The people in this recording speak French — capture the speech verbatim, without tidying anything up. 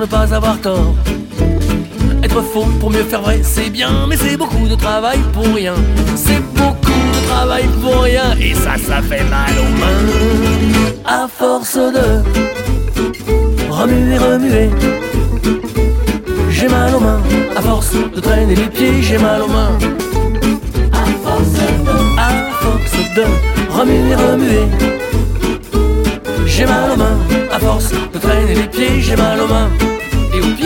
ne pas avoir tort. Être faux pour mieux faire vrai, c'est bien, mais c'est beaucoup de travail pour rien. C'est beaucoup de travail pour rien, et ça, ça fait mal aux mains. À force de remuer, remuer, j'ai mal aux mains. À force de traîner les pieds, j'ai mal aux mains. À force de, à force de remuer, remuer, j'ai mal aux mains. À force de traîner les pieds, j'ai mal aux mains.